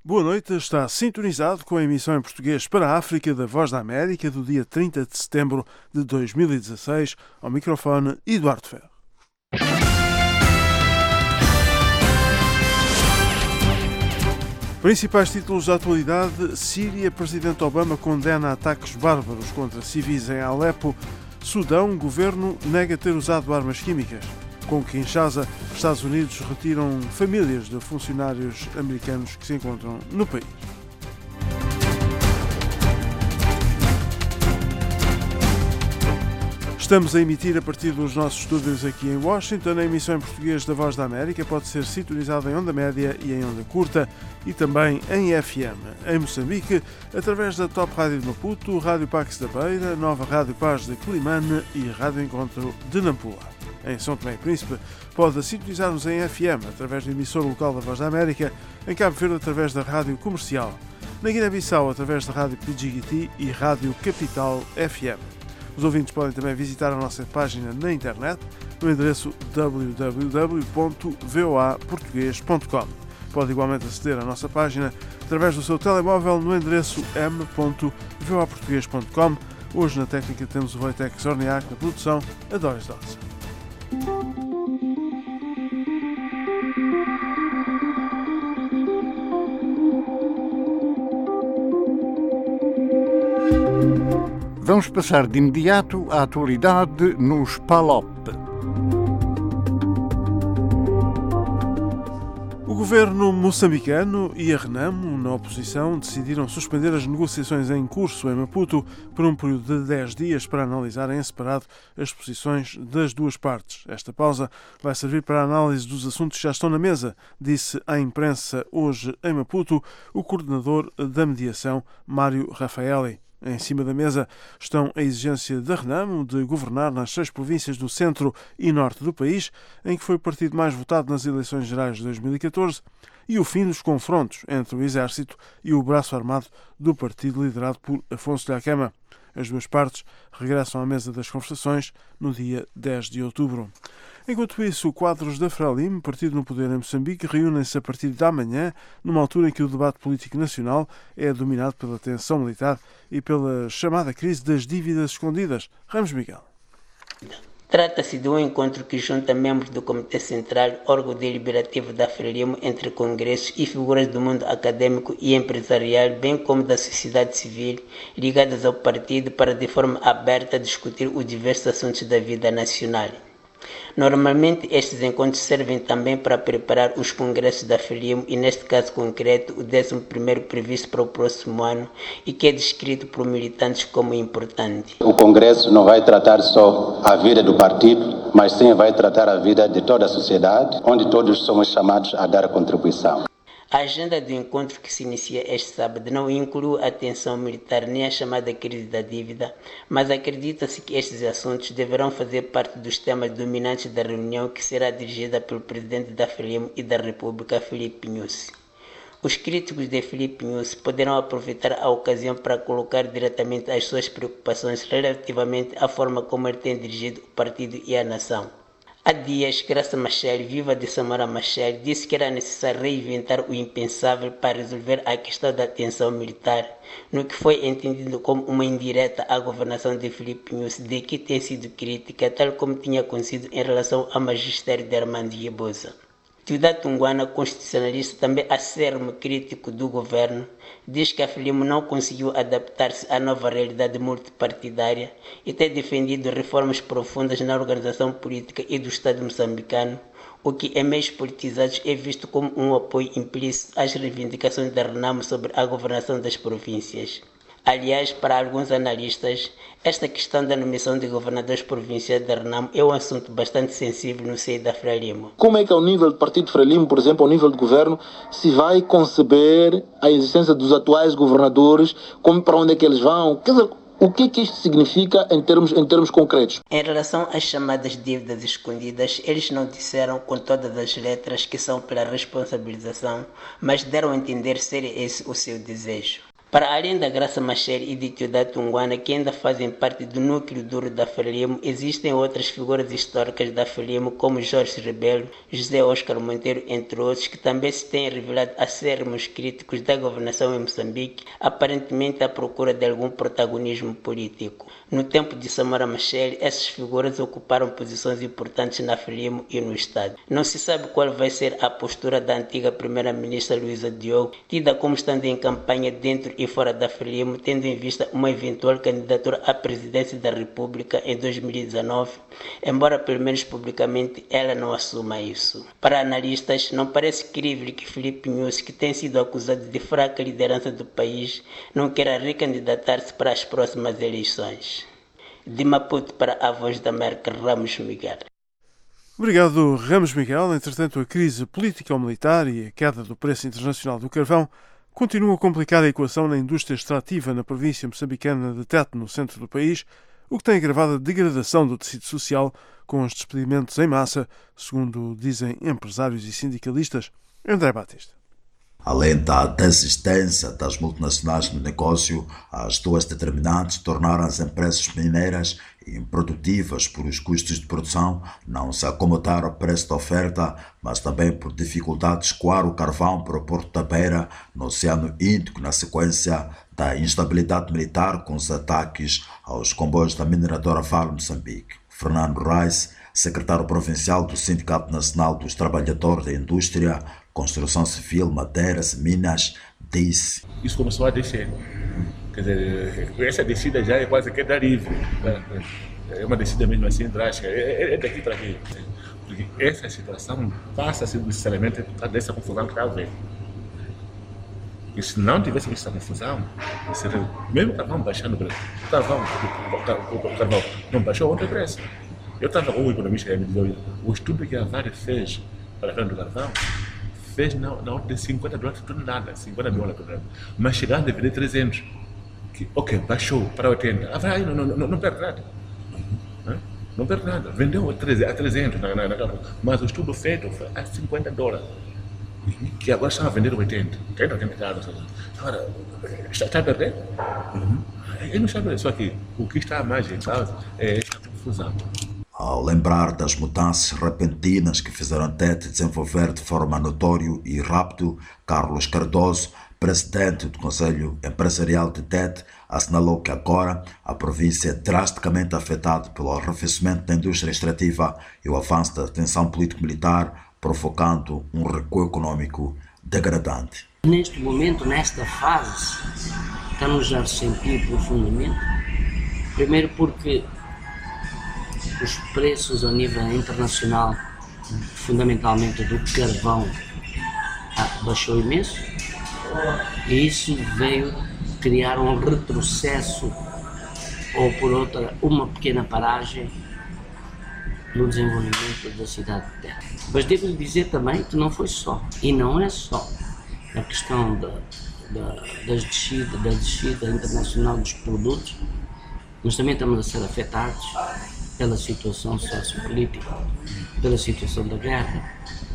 Boa noite, está sintonizado com a emissão em português para a África da Voz da América do dia 30 de setembro de 2016. Ao microfone, Eduardo Ferro. Principais títulos da atualidade: Síria, Presidente Obama condena ataques bárbaros contra civis em Alepo. Sudão, governo nega ter usado armas químicas. Com Kinshasa, Estados Unidos retiram famílias de funcionários americanos que se encontram no país. Estamos a emitir a partir dos nossos estúdios aqui em Washington. A emissão em português da Voz da América pode ser sintonizada em onda média e em onda curta e também em FM. Em Moçambique, através da Top Rádio de Maputo, Rádio Pax da Beira, Nova Rádio Paz de Quelimane e Rádio Encontro de Nampula. Em São Tomé e Príncipe, pode sintonizar-nos em FM através do emissor local da Voz da América, em Cabo Verde através da Rádio Comercial, na Guiné-Bissau através da Rádio Pidjigiti e Rádio Capital FM. Os ouvintes podem também visitar a nossa página na internet no endereço www.voaportugues.com. Pode igualmente aceder à nossa página através do seu telemóvel no endereço m.voaportugues.com. Hoje na técnica temos o Wojtek Zorniak, na produção a Doris Dodson. Vamos passar de imediato à atualidade nos PALOP. O governo moçambicano e a Renamo, na oposição, decidiram suspender as negociações em curso em Maputo por um período de 10 dias para analisarem em separado as posições das duas partes. Esta pausa vai servir para a análise dos assuntos que já estão na mesa, disse à imprensa hoje em Maputo o coordenador da mediação, Mário Rafaeli. Em cima da mesa estão a exigência da Renamo de governar nas 6 províncias do centro e norte do país, em que foi o partido mais votado nas eleições gerais de 2014, e o fim dos confrontos entre o Exército e o braço armado do partido liderado por Afonso Dhlakama. As duas partes regressam à mesa das conversações no dia 10 de outubro. Enquanto isso, quadros da Frelimo, partido no poder em Moçambique, reúnem-se a partir de amanhã, numa altura em que o debate político nacional é dominado pela tensão militar e pela chamada crise das dívidas escondidas. Ramos Miguel. Trata-se de um encontro que junta membros do Comitê Central, órgão deliberativo da Frelimo, entre congressos e figuras do mundo acadêmico e empresarial, bem como da sociedade civil, ligadas ao partido para, de forma aberta, discutir os diversos assuntos da vida nacional. Normalmente, estes encontros servem também para preparar os congressos da Frelimo e, neste caso concreto, o 11º previsto para o próximo ano e que é descrito por militantes como importante. O congresso não vai tratar só a vida do partido, mas sim vai tratar a vida de toda a sociedade, onde todos somos chamados a dar contribuição. A agenda do encontro, que se inicia este sábado, não inclui a tensão militar nem a chamada crise da dívida, mas acredita-se que estes assuntos deverão fazer parte dos temas dominantes da reunião, que será dirigida pelo presidente da Frelimo e da República, Filipe Nyusi. Os críticos de Filipe Nyusi poderão aproveitar a ocasião para colocar diretamente as suas preocupações relativamente à forma como ele tem dirigido o partido e a nação. Há dias, Graça Machel, viva de Samora Machel, disse que era necessário reinventar o impensável para resolver a questão da tensão militar, no que foi entendido como uma indireta à governação de Filipe Nyusi, de que tem sido crítica, tal como tinha acontecido em relação ao magistério de Armando Yebosa. Teodoro Tungwana, constitucionalista, também acérrimo crítico do governo, diz que a Frelimo não conseguiu adaptar-se à nova realidade multipartidária e tem defendido reformas profundas na organização política e do Estado moçambicano, o que em meios politizados é visto como um apoio implícito às reivindicações da Renamo sobre a governação das províncias. Aliás, para alguns analistas, esta questão da nomeação de governadores provinciais da Renamo é um assunto bastante sensível no seio da Frelimo. Como é que ao nível do partido Frelimo, por exemplo, ao nível do governo, se vai conceber a existência dos atuais governadores, como para onde é que eles vão? Quer dizer, o que é que isto significa em termos concretos? Em relação às chamadas dívidas escondidas, eles não disseram com todas as letras que são pela responsabilização, mas deram a entender ser esse o seu desejo. Para além da Graça Machel e de Teodato Ngwana, que ainda fazem parte do núcleo duro da Frelimo, existem outras figuras históricas da Frelimo, como Jorge Rebelo, José Oscar Monteiro, entre outros, que também se têm revelado acérrimos críticos da governação em Moçambique, aparentemente à procura de algum protagonismo político. No tempo de Samora Machel, essas figuras ocuparam posições importantes na Frelimo e no Estado. Não se sabe qual vai ser a postura da antiga primeira-ministra Luísa Diogo, tida como estando em campanha dentro e fora da Frelimo, tendo em vista uma eventual candidatura à presidência da República em 2019, embora pelo menos publicamente ela não assuma isso. Para analistas, não parece crível que Filipe Nyusi, que tem sido acusado de fraca liderança do país, não queira recandidatar-se para as próximas eleições. De Maputo para a Voz da América, Ramos Miguel. Obrigado, Ramos Miguel. Entretanto, a crise político-militar e a queda do preço internacional do carvão continua a complicar a equação na indústria extrativa na província moçambicana de Tete, no centro do país, o que tem agravado a degradação do tecido social com os despedimentos em massa, segundo dizem empresários e sindicalistas. André Batista. Além da desistência das multinacionais no negócio, as duas determinantes tornaram as empresas mineiras improdutivas por os custos de produção, não se acomodar ao preço da oferta, mas também por dificuldade de escoar o carvão para o Porto da Beira, no Oceano Índico, na sequência da instabilidade militar com os ataques aos comboios da mineradora Vale Moçambique. Fernando Reis, secretário provincial do Sindicato Nacional dos Trabalhadores da Indústria, Construção Civil, Madeiras e Minas, disse: Isso começou a descer. Quer dizer, essa descida já é quase que da livre. É uma descida mesmo assim drástica. É daqui para aqui. Porque essa situação passa-se necessariamente por causa dessa confusão que está havendo. E se não tivesse essa confusão, mesmo o carvão baixando o preço, o carvão não baixou ontem o preço. Eu estava com um economista que me dizia: o estudo que a Vale fez para a venda do carvão fez na ordem de $50 por tonelada, 50 mil por tonelada, mas chegando a vender 300. Ok, baixou para 80. A Vale não perde nada. Não perde nada. Vendeu a 300 na capa, mas o estudo feito foi a $50, que agora estão a vender 80. Agora, está a perder? Ele não está a perder. Só que o que está mais em causa é esta confusão. Ao lembrar das mudanças repentinas que fizeram Tete desenvolver de forma notória e rápida, Carlos Cardoso, presidente do Conselho Empresarial de Tete, assinalou que agora a província é drasticamente afetada pelo arrefecimento da indústria extrativa e o avanço da tensão político-militar, provocando um recuo econômico degradante. Neste momento, nesta fase, estamos a ressentir profundamente. Primeiro porque os preços a nível internacional, fundamentalmente do carvão, baixou imenso, e isso veio criar um retrocesso ou, por outra, uma pequena paragem no desenvolvimento da cidade de Tete. Mas devo dizer também que não foi só, e não é só, a questão da descida internacional dos produtos, mas também estamos a ser afetados pela situação sociopolítica, pela situação da guerra.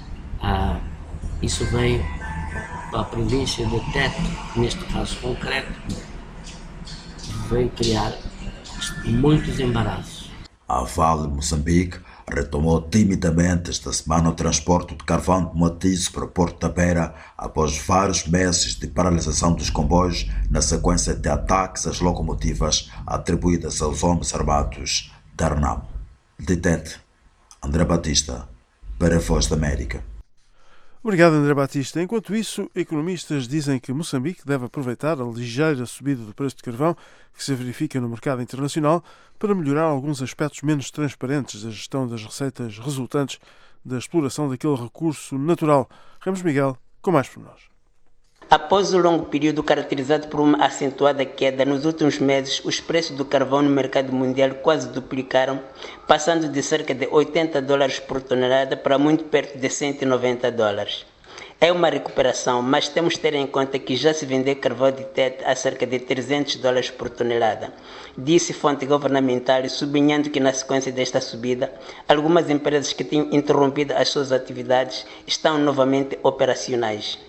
Isso veio para a província de Tete, neste caso concreto, veio criar muitos embaraços. A Vale Moçambique retomou timidamente esta semana o transporte de carvão de Moatize para o Porto da Beira após vários meses de paralisação dos comboios na sequência de ataques às locomotivas atribuídas aos homens armados da RNAM. De Tete, André Batista, para a Voz da América. Obrigado, André Batista. Enquanto isso, economistas dizem que Moçambique deve aproveitar a ligeira subida do preço de carvão que se verifica no mercado internacional para melhorar alguns aspectos menos transparentes da gestão das receitas resultantes da exploração daquele recurso natural. Ramos Miguel, com mais pormenores. Após o longo período caracterizado por uma acentuada queda, nos últimos meses os preços do carvão no mercado mundial quase duplicaram, passando de cerca de $80 por tonelada para muito perto de $190. É uma recuperação, mas temos de ter em conta que já se vendeu carvão de Tete a cerca de $300 por tonelada, disse fonte governamental, sublinhando que na sequência desta subida, algumas empresas que tinham interrompido as suas atividades estão novamente operacionais.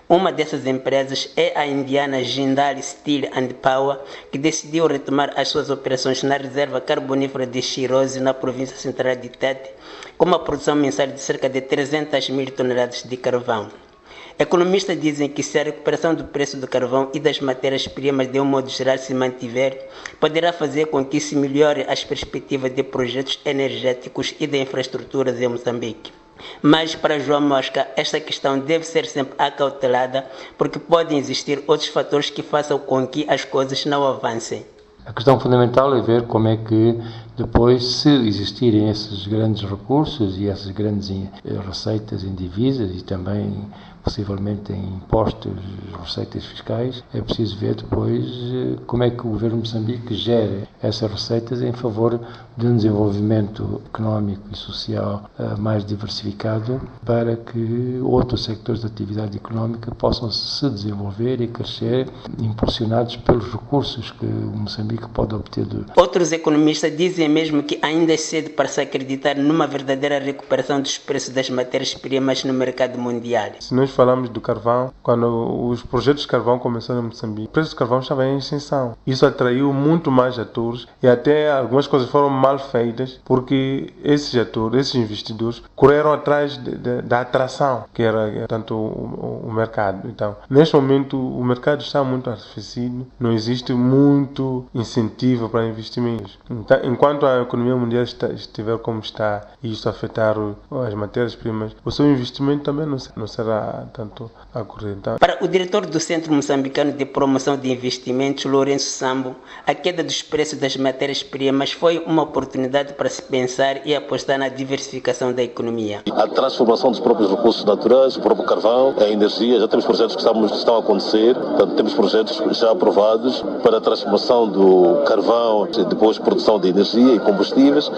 Uma dessas empresas é a indiana Jindal Steel and Power, que decidiu retomar as suas operações na reserva carbonífera de Chirose, na província central de Tete, com uma produção mensal de cerca de 300 mil toneladas de carvão. Economistas dizem que se a recuperação do preço do carvão e das matérias-primas de um modo geral se mantiver, poderá fazer com que se melhore as perspectivas de projetos energéticos e de infraestruturas em Moçambique. Mas, para João Mosca, esta questão deve ser sempre acautelada, porque podem existir outros fatores que façam com que as coisas não avancem. A questão fundamental é ver como é que depois, se existirem esses grandes recursos e essas grandes receitas em divisas e também possivelmente em impostos, receitas fiscais, é preciso ver depois como é que o governo de Moçambique gera essas receitas em favor de um desenvolvimento económico e social mais diversificado, para que outros sectores de atividade económica possam se desenvolver e crescer, impulsionados pelos recursos que o Moçambique pode obter. Outros economistas dizem mesmo que ainda é cedo para se acreditar numa verdadeira recuperação dos preços das matérias-primas no mercado mundial. Se nós falamos do carvão, quando os projetos de carvão começaram em Moçambique, o preço do carvão estava em ascensão. Isso atraiu muito mais atores e até algumas coisas foram mal feitas, porque esses atores, esses investidores, correram atrás da atração que era tanto o mercado. Então, neste momento, o mercado está muito arrefecido, não existe muito incentivo para investimentos. Então, enquanto a economia mundial estiver como está e isso afetar as matérias-primas, o seu investimento também não será tanto a correr. Então, para o diretor do Centro Moçambicano de Promoção de Investimentos, Lourenço Sambo, a queda dos preços das matérias-primas foi uma oportunidade para se pensar e apostar na diversificação da economia. A transformação dos próprios recursos naturais, o próprio carvão, a energia, já temos projetos que estão a acontecer, portanto, temos projetos já aprovados para a transformação do carvão, depois produção de energia e combustíveis.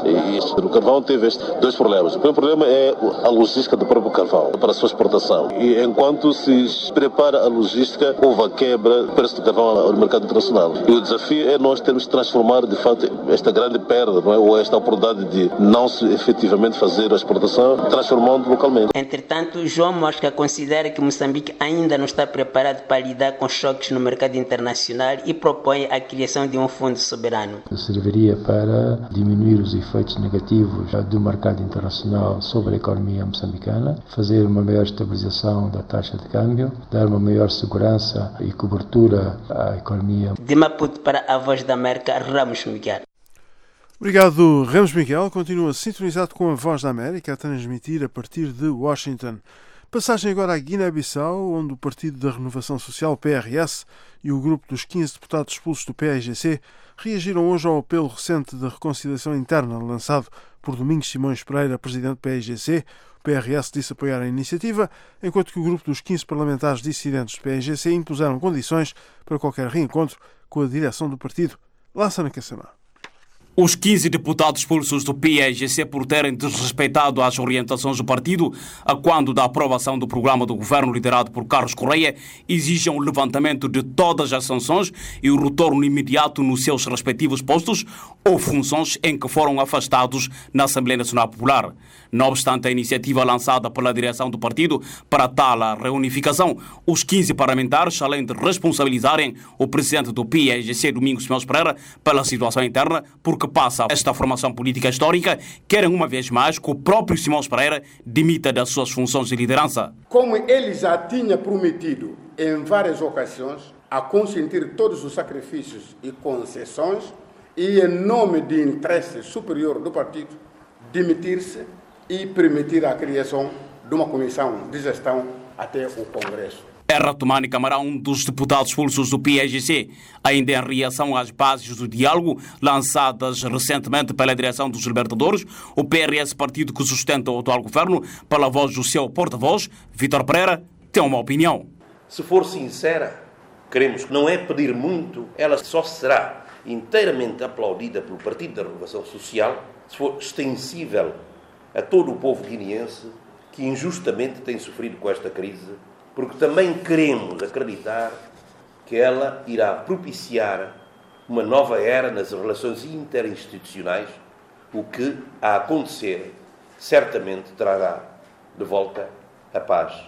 E o carvão teve dois problemas. O primeiro problema é a logística do próprio carvão para a sua exportação. E enquanto se prepara a logística, houve a quebra do preço do carvão no mercado internacional. E o desafio é nós termos de transformar, de fato, esta grande perda, não é? Ou esta oportunidade de não se efetivamente fazer a exportação, transformando localmente. Entretanto, João Mosca considera que Moçambique ainda não está preparado para lidar com choques no mercado internacional e propõe a criação de um fundo soberano. Serviria para diminuir os efeitos negativos do mercado internacional sobre a economia moçambicana, fazer uma maior estabilização da taxa de câmbio, dar uma maior segurança e cobertura à economia. De Maputo para a Voz da América, Ramos Miguel. Obrigado, Ramos Miguel. Continua sintonizado com a Voz da América, a transmitir a partir de Washington. Passagem agora à Guiné-Bissau, onde o Partido da Renovação Social, PRS, e o grupo dos 15 deputados expulsos do PAIGC reagiram hoje ao apelo recente de reconciliação interna lançado por Domingos Simões Pereira, presidente do PAIGC. O PRS disse apoiar a iniciativa, enquanto que o grupo dos 15 parlamentares dissidentes do PAIGC impuseram condições para qualquer reencontro com a direção do partido. Lassana Kassamá. Os 15 deputados expulsos do PAIGC por terem desrespeitado as orientações do partido, a quando da aprovação do programa do governo liderado por Carlos Correia, exigem o levantamento de todas as sanções e o retorno imediato nos seus respectivos postos ou funções em que foram afastados na Assembleia Nacional Popular. Não obstante a iniciativa lançada pela direção do partido para tal reunificação, os 15 parlamentares, além de responsabilizarem o presidente do PAIGC, Domingos Simões Pereira, pela situação interna, porque passa esta formação política histórica, querem uma vez mais que o próprio Simões Pereira dimita das suas funções de liderança. Como ele já tinha prometido em várias ocasiões a consentir todos os sacrifícios e concessões e em nome de interesse superior do partido, demitir-se e permitir a criação de uma comissão de gestão até o Congresso. É Ratumani Camarão, um dos deputados expulsos do PAIGC, ainda em reação às bases do diálogo lançadas recentemente pela direção dos Libertadores, o PRS, partido que sustenta o atual governo, pela voz do seu porta-voz, Vítor Pereira, tem uma opinião. Se for sincera, queremos que não é pedir muito, ela só será inteiramente aplaudida pelo Partido da Renovação Social se for extensível a todo o povo guineense que injustamente tem sofrido com esta crise, porque também queremos acreditar que ela irá propiciar uma nova era nas relações interinstitucionais, o que, a acontecer, certamente trará de volta a paz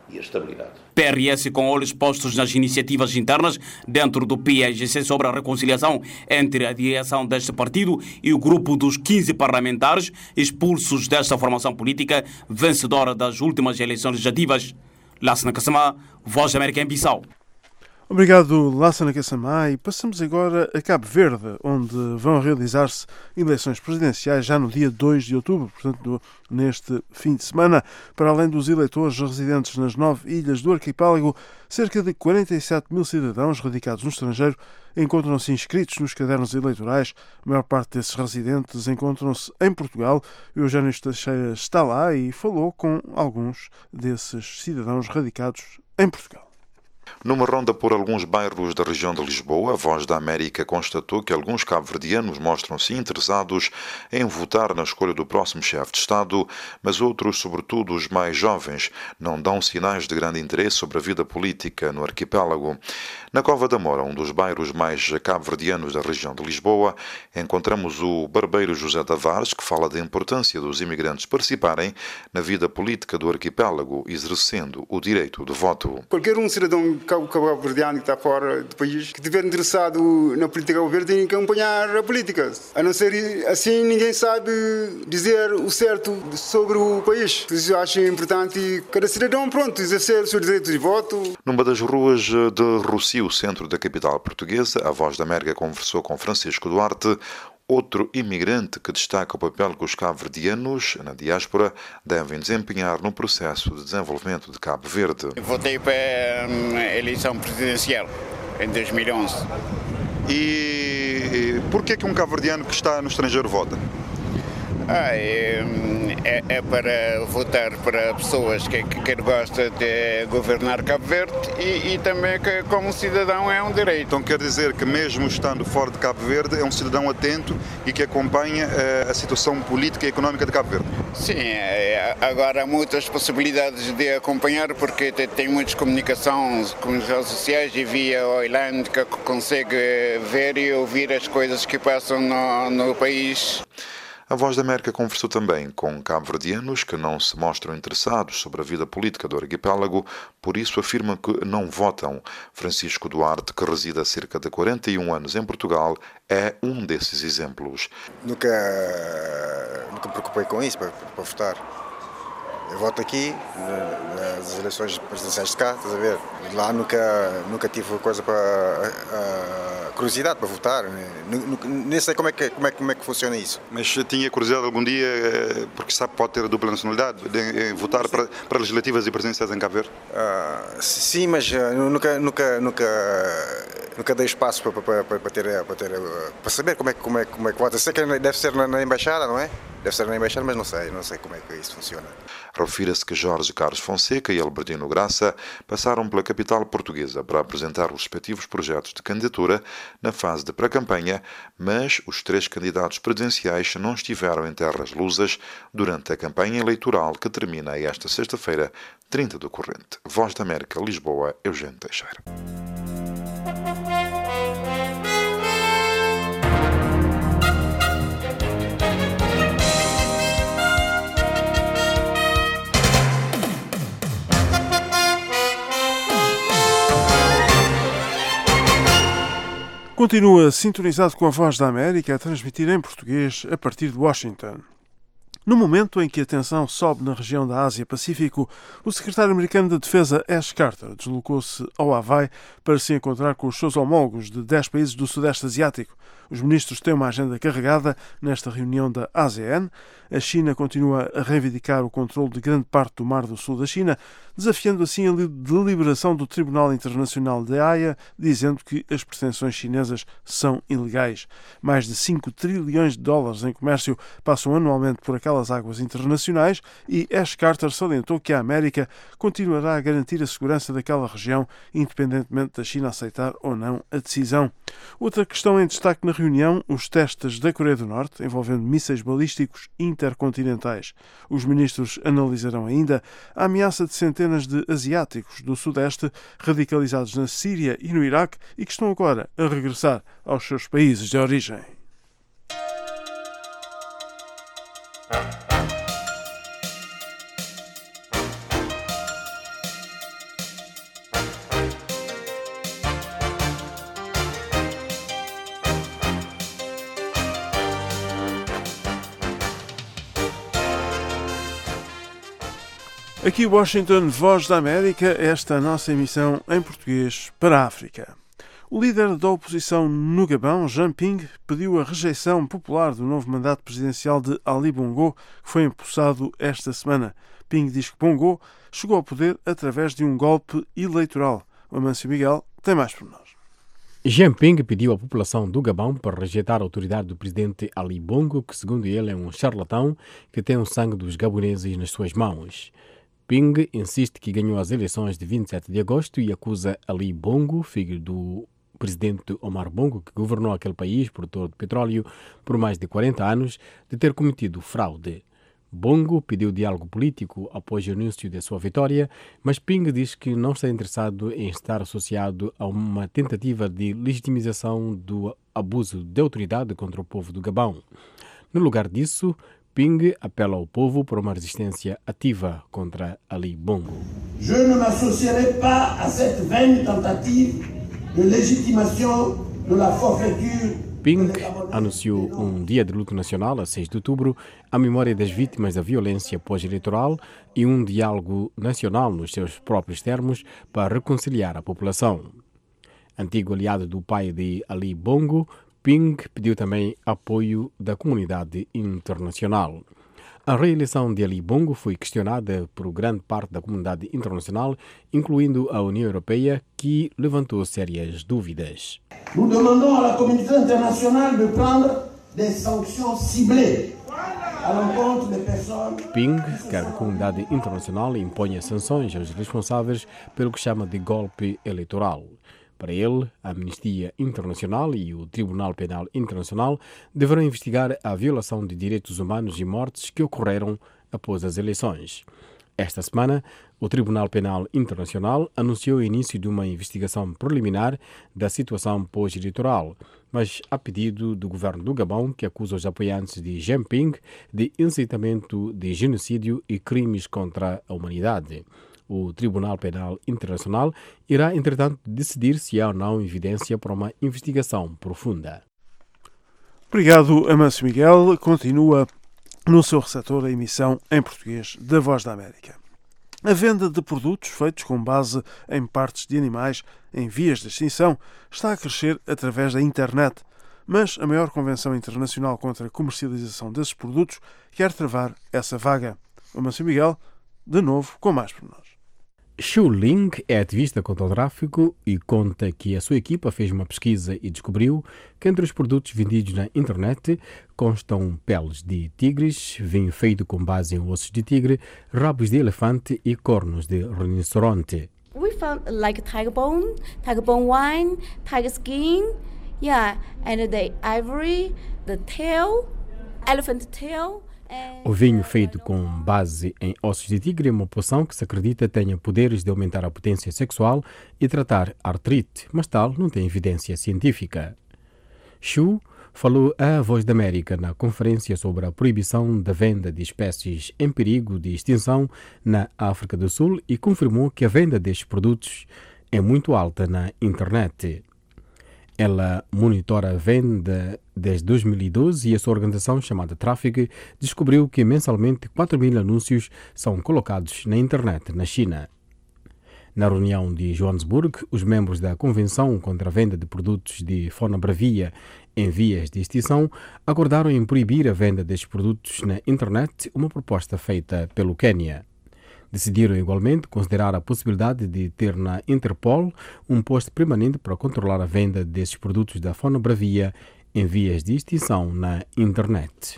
e a estabilidade. PRS com olhos postos nas iniciativas internas dentro do PAIGC sobre a reconciliação entre a direção deste partido e o grupo dos 15 parlamentares expulsos desta formação política vencedora das últimas eleições legislativas. Lassana Kassamá, Voz da América em Bissau. Obrigado, Lassana Kassamá. E passamos agora a Cabo Verde, onde vão realizar-se eleições presidenciais já no dia 2 de outubro, portanto, neste fim de semana. Para além dos eleitores residentes nas 9 ilhas do arquipélago, cerca de 47 mil cidadãos radicados no estrangeiro encontram-se inscritos nos cadernos eleitorais. A maior parte desses residentes encontram-se em Portugal. O Eugênio Teixeira está lá e falou com alguns desses cidadãos radicados em Portugal. Numa ronda por alguns bairros da região de Lisboa, a Voz da América constatou que alguns cabo-verdianos mostram-se interessados em votar na escolha do próximo chefe de Estado, mas outros, sobretudo os mais jovens, não dão sinais de grande interesse sobre a vida política no arquipélago. Na Cova da Mora, um dos bairros mais cabo-verdianos da região de Lisboa, encontramos o barbeiro José Tavares, que fala da importância dos imigrantes participarem na vida política do arquipélago, exercendo o direito de voto. Qualquer cidadão cabo-verdiano que está fora do país, que estiver interessado na política cabo-verde, tem que acompanhar a política. A não ser assim, ninguém sabe dizer o certo sobre o país. Por isso eu acho importante cada cidadão, exercer o seu direito de voto. Numa das ruas de Rossio, centro da capital portuguesa, a Voz da América conversou com Francisco Duarte, outro imigrante que destaca o papel que os cabo-verdianos na diáspora devem desempenhar no processo de desenvolvimento de Cabo Verde. Votei para a eleição presidencial em 2011. E por que um cabo-verdiano que está no estrangeiro vota? É para votar para pessoas que gostam de governar Cabo Verde e também que, como cidadão, é um direito. Então quer dizer que mesmo estando fora de Cabo Verde é um cidadão atento e que acompanha a situação política e económica de Cabo Verde? Sim, agora há muitas possibilidades de acompanhar porque tem muitas comunicações sociais e via online que consegue ver e ouvir as coisas que passam no país. A Voz da América conversou também com cabo-verdianos que não se mostram interessados sobre a vida política do arquipélago, por isso afirmam que não votam. Francisco Duarte, que reside há cerca de 41 anos em Portugal, é um desses exemplos. Nunca me preocupei com isso para votar. Eu voto aqui nas eleições presidenciais de cá, estás a ver? Lá nunca tive coisa para curiosidade para votar. Nem sei como é que funciona isso. Mas tinha curiosidade algum dia, porque sabe que pode ter a dupla nacionalidade, de votar para legislativas e presidenciais em Cabo Verde? Sim, mas nunca dei espaço para saber como é que vota. Sei que deve ser na embaixada, não é? Deve ser na embaixada, mas não sei como é que isso funciona. Refira-se que Jorge Carlos Fonseca e Albertino Graça passaram pela capital portuguesa para apresentar os respectivos projetos de candidatura na fase de pré-campanha, mas os 3 candidatos presidenciais não estiveram em terras lusas durante a campanha eleitoral que termina esta sexta-feira, 30 do corrente. Voz da América, Lisboa, Eugênio Teixeira. Continua sintonizado com a Voz da América a transmitir em português a partir de Washington. No momento em que a tensão sobe na região da Ásia-Pacífico, o secretário americano de Defesa Ash Carter deslocou-se ao Havaí para se encontrar com os seus homólogos de 10 países do Sudeste Asiático. Os ministros têm uma agenda carregada nesta reunião da ASEAN. A China continua a reivindicar o controle de grande parte do Mar do Sul da China, desafiando assim a deliberação do Tribunal Internacional de Haia, dizendo que as pretensões chinesas são ilegais. Mais de 5 trilhões de dólares em comércio passam anualmente por aquelas águas internacionais e Ash Carter salientou que a América continuará a garantir a segurança daquela região, independentemente da China aceitar ou não a decisão. Outra questão em destaque na reunião, os testes da Coreia do Norte, envolvendo mísseis balísticos intercontinentais. Os ministros analisarão ainda a ameaça de centenas de asiáticos do Sudeste radicalizados na Síria e no Iraque e que estão agora a regressar aos seus países de origem. Aqui Washington, Voz da América, esta é a nossa emissão em português para a África. O líder da oposição no Gabão, Jean Ping, pediu a rejeição popular do novo mandato presidencial de Ali Bongo, que foi empossado esta semana. Ping diz que Bongo chegou ao poder através de um golpe eleitoral. O Amâncio Miguel tem mais por nós. Jean Ping pediu à população do Gabão para rejeitar a autoridade do presidente Ali Bongo, que segundo ele é um charlatão que tem o sangue dos gaboneses nas suas mãos. Ping insiste que ganhou as eleições de 27 de agosto e acusa Ali Bongo, filho do presidente Omar Bongo, que governou aquele país, produtor de petróleo, por mais de 40 anos, de ter cometido fraude. Bongo pediu diálogo político após o anúncio de sua vitória, mas Ping diz que não está interessado em estar associado a uma tentativa de legitimização do abuso de autoridade contra o povo do Gabão. No lugar disso, Ping apela ao povo por uma resistência ativa contra Ali Bongo. Je ne m'associerai pas à cette vaine tentative de légitimation de la forfaiture. Ping anunciou um dia de luto nacional a 6 de outubro, à memória das vítimas da violência pós-eleitoral e um diálogo nacional nos seus próprios termos para reconciliar a população. Antigo aliado do pai de Ali Bongo, Ping pediu também apoio da comunidade internacional. A reeleição de Ali Bongo foi questionada por grande parte da comunidade internacional, incluindo a União Europeia, que levantou sérias dúvidas. Nous demandons à la communauté internationale de prendre des sanctions ciblées à l'encontre des personnes. Ping quer que a comunidade internacional imponha sanções aos responsáveis pelo que chama de golpe eleitoral. Para ele, a Amnistia Internacional e o Tribunal Penal Internacional deverão investigar a violação de direitos humanos e mortes que ocorreram após as eleições. Esta semana, o Tribunal Penal Internacional anunciou o início de uma investigação preliminar da situação pós-eleitoral, mas a pedido do governo do Gabão, que acusa os apoiantes de Jean Ping de incitamento de genocídio e crimes contra a humanidade. O Tribunal Penal Internacional irá, entretanto, decidir se há ou não evidência para uma investigação profunda. Obrigado, Amâncio Miguel. Continua no seu receptor a emissão em português da Voz da América. A venda de produtos feitos com base em partes de animais em vias de extinção está a crescer através da internet, mas a maior convenção internacional contra a comercialização desses produtos quer travar essa vaga. Amâncio Miguel, de novo, com mais por nós. Xu Ling é ativista contra o tráfico e conta que a sua equipa fez uma pesquisa e descobriu que entre os produtos vendidos na internet constam peles de tigres, vinho feito com base em ossos de tigre, rabos de elefante e cornos de rinoceronte. We found like tiger bone wine, tiger skin, and the ivory, the tail, elephant tail. O vinho feito com base em ossos de tigre é uma poção que se acredita tenha poderes de aumentar a potência sexual e tratar artrite, mas tal não tem evidência científica. Xu falou à Voz da América na conferência sobre a proibição da venda de espécies em perigo de extinção na África do Sul e confirmou que a venda destes produtos é muito alta na internet. Ela monitora a venda desde 2012 e a sua organização, chamada Traffic, descobriu que mensalmente 4.000 anúncios são colocados na internet na China. Na reunião de Johannesburg, os membros da Convenção contra a Venda de Produtos de Fauna Bravia em Vias de Extinção acordaram em proibir a venda destes produtos na internet, uma proposta feita pelo Quênia. Decidiram igualmente considerar a possibilidade de ter na Interpol um posto permanente para controlar a venda desses produtos da fauna bravia em vias de extinção na internet.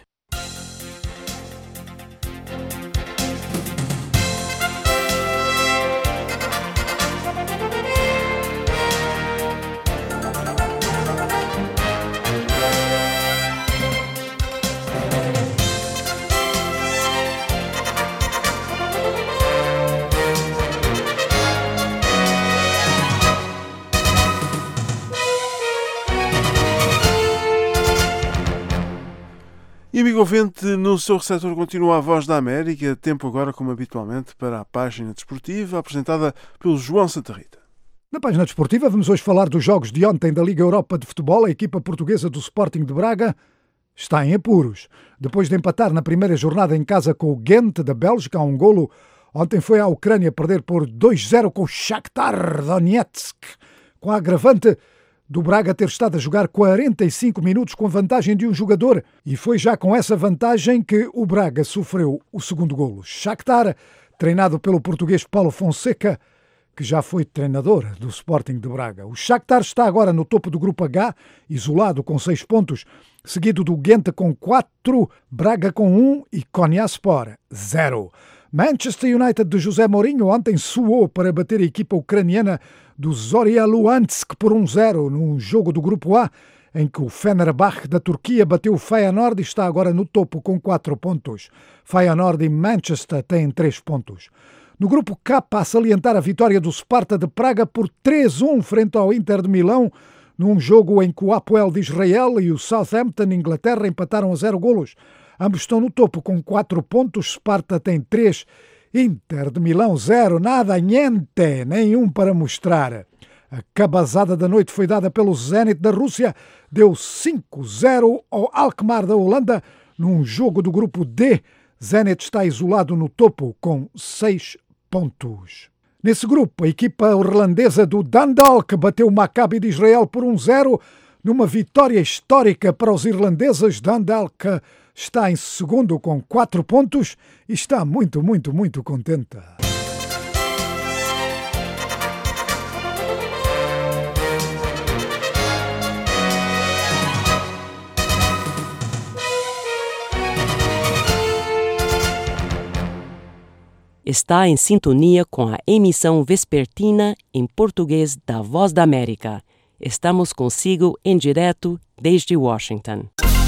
E amigo ouvinte, no seu receptor continua a Voz da América, tempo agora, como habitualmente, para a página desportiva, apresentada pelo João Santa Rita. Na página desportiva vamos hoje falar dos jogos de ontem da Liga Europa de Futebol. A equipa portuguesa do Sporting de Braga está em apuros. Depois de empatar na primeira jornada em casa com o Ghent da Bélgica a um golo, Ontem foi a Ucrânia perder por 2-0 com o Shakhtar Donetsk, com a agravante do Braga ter estado a jogar 45 minutos com a vantagem de um jogador, e foi já com essa vantagem que o Braga sofreu o segundo golo. Shakhtar, treinado pelo português Paulo Fonseca, que já foi treinador do Sporting de Braga. O Shakhtar está agora no topo do grupo H, isolado com 6 pontos, seguido do Gent com 4, Braga com 1 e Konyaspor 0. Manchester United de José Mourinho ontem suou para bater a equipa ucraniana do Zorya Luhansk por 1-0 num jogo do grupo A, em que o Fenerbahçe da Turquia bateu o Feyenoord e está agora no topo com 4 pontos. Feyenoord e Manchester têm 3 pontos. No grupo K, a salientar a vitória do Sparta de Praga por 3-1 frente ao Inter de Milão, num jogo em que o Apoel de Israel e o Southampton, Inglaterra, empataram a 0 golos. Ambos estão no topo com 4 pontos, Sparta tem 3, Inter de Milão 0, nada, niente, nenhum para mostrar. A cabazada da noite foi dada pelo Zenit da Rússia, deu 5-0 ao Alkmaar da Holanda, num jogo do grupo D. Zenit está isolado no topo com 6 pontos. Nesse grupo, a equipa irlandesa do Dundalk bateu o Maccabi de Israel por 1-0, numa vitória histórica para os irlandeses. Dundalk está em segundo com 4 pontos e está muito contente. Está em sintonia com a emissão vespertina em português da Voz da América. Estamos consigo em direto desde Washington.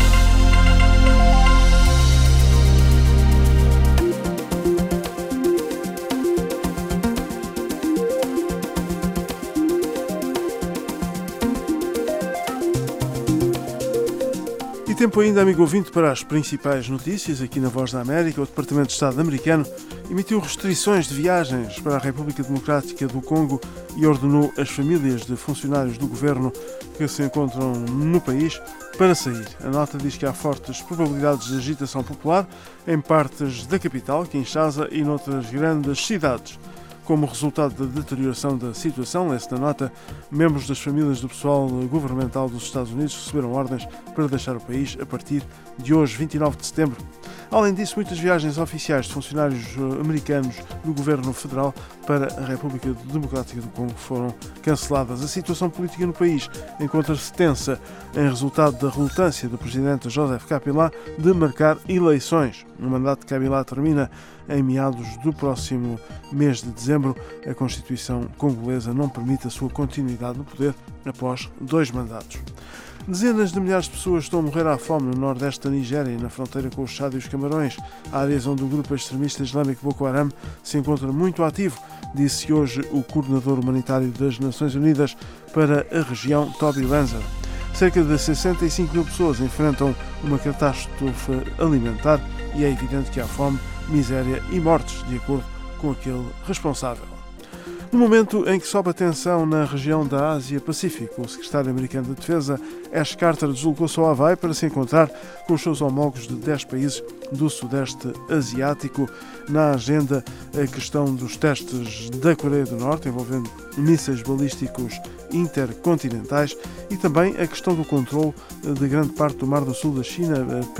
E tempo ainda, amigo ouvinte, para as principais notícias aqui na Voz da América. O Departamento de Estado americano emitiu restrições de viagens para a República Democrática do Congo e ordenou as famílias de funcionários do governo que se encontram no país para sair. A nota diz que há fortes probabilidades de agitação popular em partes da capital, Kinshasa, e noutras grandes cidades. Como resultado da deterioração da situação, lê-se na nota, membros das famílias do pessoal governamental dos Estados Unidos receberam ordens para deixar o país a partir de hoje, 29 de setembro. Além disso, muitas viagens oficiais de funcionários americanos do governo federal para a República Democrática do Congo foram canceladas. A situação política no país encontra-se tensa em resultado da relutância do presidente Joseph Kabila de marcar eleições. O mandato de Kabila termina em meados do próximo mês de dezembro. A Constituição congolesa não permite a sua continuidade no poder após 2 mandatos. Dezenas de milhares de pessoas estão a morrer à fome no nordeste da Nigéria e na fronteira com o Chad e os Camarões, áreas onde o grupo extremista islâmico Boko Haram se encontra muito ativo, disse hoje o coordenador humanitário das Nações Unidas para a região, Toby Lanza. Cerca de 65 mil pessoas enfrentam uma catástrofe alimentar e é evidente que há fome, miséria e mortes, de acordo com aquele responsável. No momento em que sobe a tensão na região da Ásia-Pacífico, o secretário americano de Defesa, Ash Carter, deslocou-se ao Havaí para se encontrar com os seus homólogos de 10 países do Sudeste Asiático. Na agenda, a questão dos testes da Coreia do Norte, envolvendo mísseis balísticos intercontinentais, e também a questão do controle de grande parte do Mar do Sul da China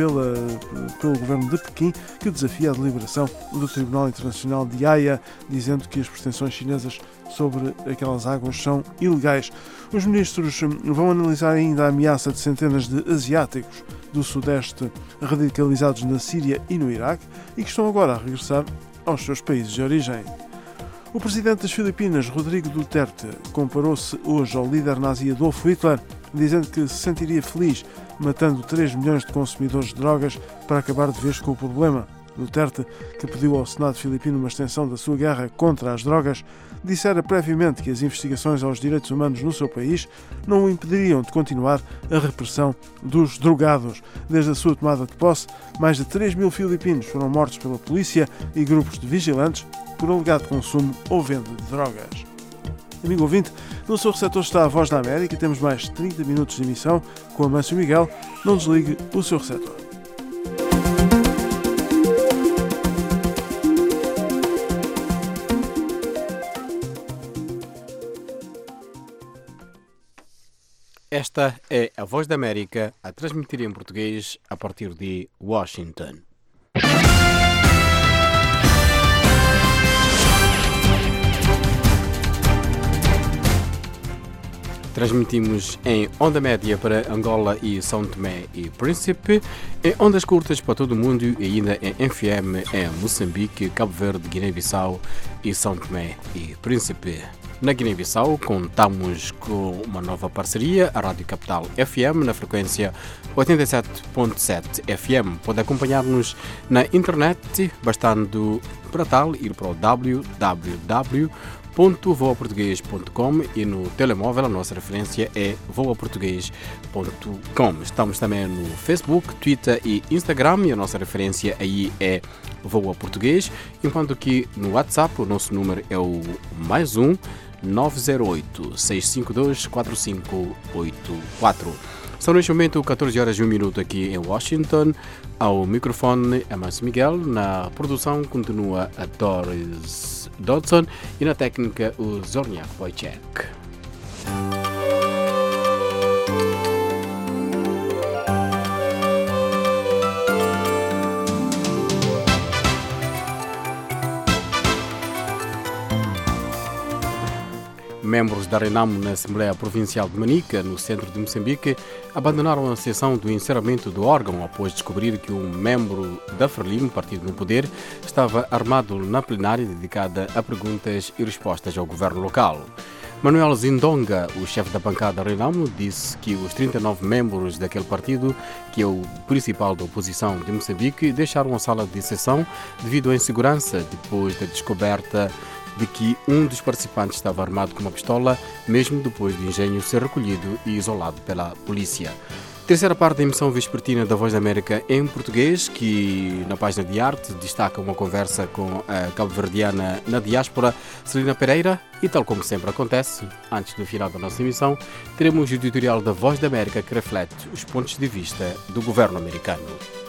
pelo governo de Pequim, que desafia a deliberação do Tribunal Internacional de Haia, dizendo que as pretensões chinesas sobre aquelas águas são ilegais. Os ministros vão analisar ainda a ameaça de centenas de asiáticos do Sudeste radicalizados na Síria e no Iraque e que estão agora a regressar aos seus países de origem. O presidente das Filipinas, Rodrigo Duterte, comparou-se hoje ao líder nazi Adolf Hitler, dizendo que se sentiria feliz matando 3 milhões de consumidores de drogas para acabar de vez com o problema. Duterte, que pediu ao Senado filipino uma extensão da sua guerra contra as drogas, dissera previamente que as investigações aos direitos humanos no seu país não o impediriam de continuar a repressão dos drogados. Desde a sua tomada de posse, mais de 3 mil filipinos foram mortos pela polícia e grupos de vigilantes por alegado consumo ou venda de drogas. Amigo ouvinte, no seu receptor está a Voz da América e temos mais 30 minutos de emissão com Amâncio Miguel. Não desligue o seu receptor. Esta é a Voz da América a transmitir em português a partir de Washington. Transmitimos em onda média para Angola e São Tomé e Príncipe, em ondas curtas para todo o mundo e ainda em FM em Moçambique, Cabo Verde, Guiné-Bissau e São Tomé e Príncipe. Na Guiné-Bissau contamos com uma nova parceria, a Rádio Capital FM, na frequência 87.7 FM. Pode acompanhar-nos na internet, bastando para tal ir para o www.voaportugues.com e no telemóvel a nossa referência é voaportugues.com. Estamos também no Facebook, Twitter e Instagram e a nossa referência aí é Voa Português, enquanto que no WhatsApp o nosso número é o +1 908 652 4584. São neste momento 14 horas e 1 minuto aqui em Washington. Ao microfone é Márcio Miguel, na produção continua a Doris Dodson e na técnica o Zorniak Wojciech. Membros da Renamo na Assembleia Provincial de Manica, no centro de Moçambique, abandonaram a sessão do encerramento do órgão após descobrir que um membro da Frelimo, partido no poder, estava armado na plenária dedicada a perguntas e respostas ao governo local. Manuel Zindonga, o chefe da bancada Renamo, disse que os 39 membros daquele partido, que é o principal da oposição de Moçambique, deixaram a sala de sessão devido à insegurança depois da descoberta de que um dos participantes estava armado com uma pistola, mesmo depois do engenho ser recolhido e isolado pela polícia. Terceira parte da emissão vespertina da Voz da América em português, que na página de arte destaca uma conversa com a cabo-verdiana na diáspora, Celina Pereira, e tal como sempre acontece, antes do final da nossa emissão, teremos o editorial da Voz da América que reflete os pontos de vista do governo americano.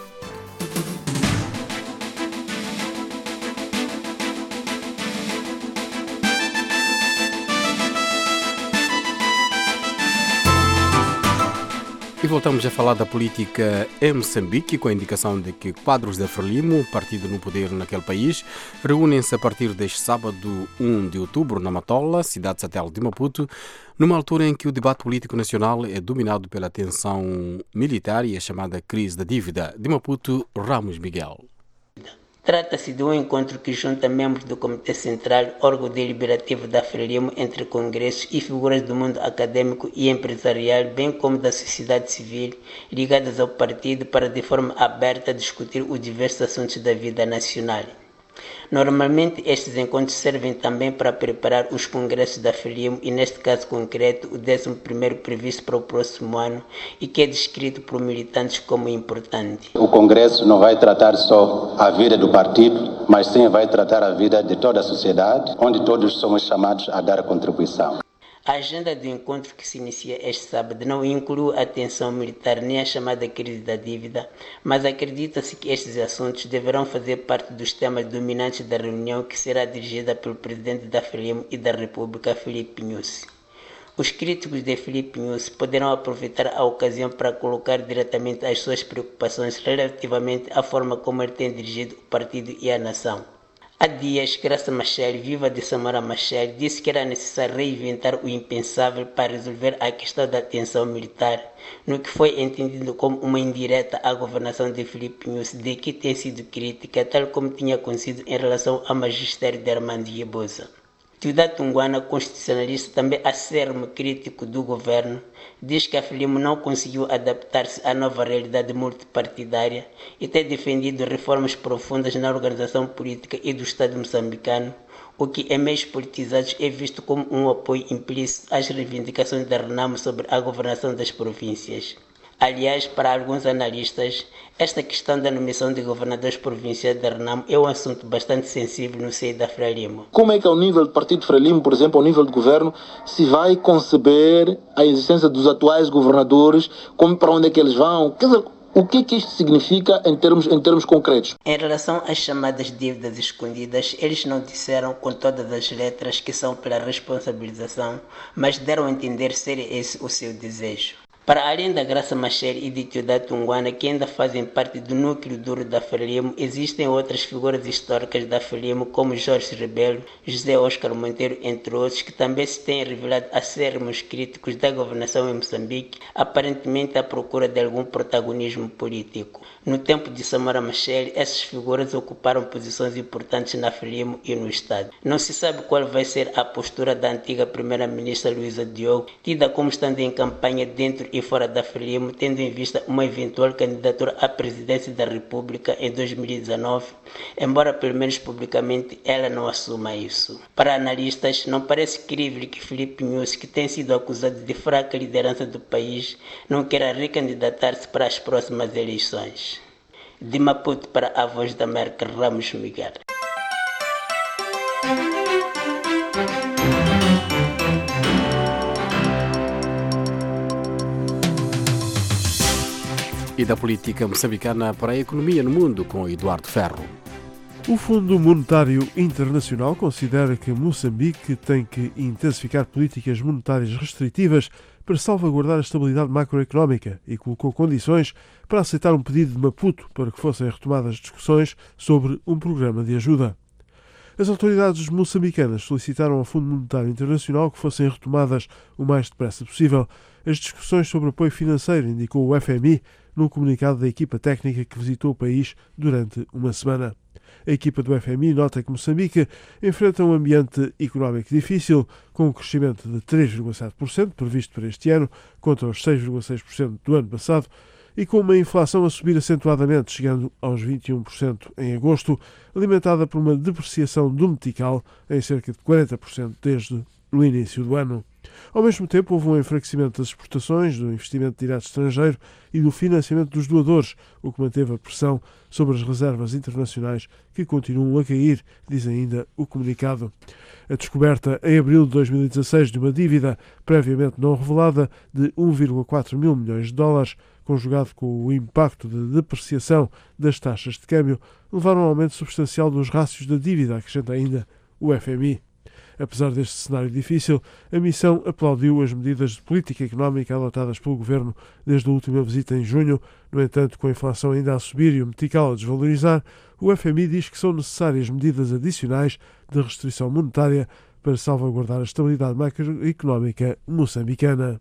E voltamos a falar da política em Moçambique, com a indicação de que quadros da Frelimo, partido no poder naquele país, reúnem-se a partir deste sábado 1 de outubro na Matola, cidade satélite de Maputo, numa altura em que o debate político nacional é dominado pela tensão militar e a chamada crise da dívida. De Maputo, Ramos Miguel. Trata-se de um encontro que junta membros do Comitê Central, órgão deliberativo da Frelimo, entre congressos e figuras do mundo acadêmico e empresarial, bem como da sociedade civil, ligadas ao partido para, de forma aberta, discutir os diversos assuntos da vida nacional. Normalmente, estes encontros servem também para preparar os congressos da Frelimo e, neste caso concreto, o 11º previsto para o próximo ano e que é descrito por militantes como importante. O congresso não vai tratar só a vida do partido, mas sim vai tratar a vida de toda a sociedade, onde todos somos chamados a dar contribuição. A agenda do encontro, que se inicia este sábado, não inclui a tensão militar nem a chamada crise da dívida, mas acredita-se que estes assuntos deverão fazer parte dos temas dominantes da reunião, que será dirigida pelo presidente da Frelimo e da República, Filipe Nyusi. Os críticos de Filipe Nyusi poderão aproveitar a ocasião para colocar diretamente as suas preocupações relativamente à forma como ele tem dirigido o partido e a nação. Há dias, Graça Machel, viva de Samora Machel, disse que era necessário reinventar o impensável para resolver a questão da tensão militar, no que foi entendido como uma indireta à governação de Filipe Nyusi, de que tem sido crítica, tal como tinha acontecido em relação ao magistério de Armando Yebosa. Tildá Tunguana, constitucionalista, também acérrimo crítico do governo, diz que a Frelimo não conseguiu adaptar-se à nova realidade multipartidária e tem defendido reformas profundas na organização política e do Estado moçambicano, o que em meios politizados é visto como um apoio implícito às reivindicações da Renamo sobre a governação das províncias. Aliás, para alguns analistas, esta questão da nomeação de governadores provinciais da Renamo é um assunto bastante sensível no seio da Frelimo. Como é que ao nível do partido Frelimo, por exemplo, ao nível do governo, se vai conceber a existência dos atuais governadores, como para onde é que eles vão? Quer dizer, o que é que isto significa em termos concretos? Em relação às chamadas dívidas escondidas, eles não disseram com todas as letras que são pela responsabilização, mas deram a entender ser esse o seu desejo. Para além da Graça Machel e de Teodoro Tunguana, que ainda fazem parte do núcleo duro da Frelimo, existem outras figuras históricas da Frelimo, como Jorge Rebelo, José Oscar Monteiro, entre outros, que também se têm revelado acérrimos críticos da governação em Moçambique, aparentemente à procura de algum protagonismo político. No tempo de Samora Machel, essas figuras ocuparam posições importantes na Frelimo e no Estado. Não se sabe qual vai ser a postura da antiga primeira-ministra Luísa Diogo, tida como estando em campanha dentro e fora da Frelimo, tendo em vista uma eventual candidatura à presidência da República em 2019, embora pelo menos publicamente ela não assuma isso. Para analistas, não parece crível que Filipe Nyusi, que tem sido acusado de fraca liderança do país, não queira recandidatar-se para as próximas eleições. De Maputo para a Voz da América, Ramos Miguel. E da política moçambicana para a economia no mundo, com Eduardo Ferro. O Fundo Monetário Internacional considera que Moçambique tem que intensificar políticas monetárias restritivas para salvaguardar a estabilidade macroeconómica e colocou condições para aceitar um pedido de Maputo para que fossem retomadas discussões sobre um programa de ajuda. As autoridades moçambicanas solicitaram ao Fundo Monetário Internacional que fossem retomadas o mais depressa possível as discussões sobre apoio financeiro, indicou o FMI num comunicado da equipa técnica que visitou o país durante uma semana. A equipa do FMI nota que Moçambique enfrenta um ambiente económico difícil, com um crescimento de 3,7% previsto para este ano, contra os 6,6% do ano passado, e com uma inflação a subir acentuadamente, chegando aos 21% em agosto, alimentada por uma depreciação do metical em cerca de 40% desde o início do ano. Ao mesmo tempo, houve um enfraquecimento das exportações, do investimento direto estrangeiro e do financiamento dos doadores, o que manteve a pressão sobre as reservas internacionais, que continuam a cair, diz ainda o comunicado. A descoberta em abril de 2016 de uma dívida previamente não revelada de 1,4 mil milhões de dólares, conjugado com o impacto de depreciação das taxas de câmbio, levaram a um aumento substancial dos rácios da dívida, acrescenta ainda o FMI. Apesar deste cenário difícil, a missão aplaudiu as medidas de política económica adotadas pelo governo desde a última visita em junho. No entanto, com a inflação ainda a subir e o metical a desvalorizar, o FMI diz que são necessárias medidas adicionais de restrição monetária para salvaguardar a estabilidade macroeconómica moçambicana.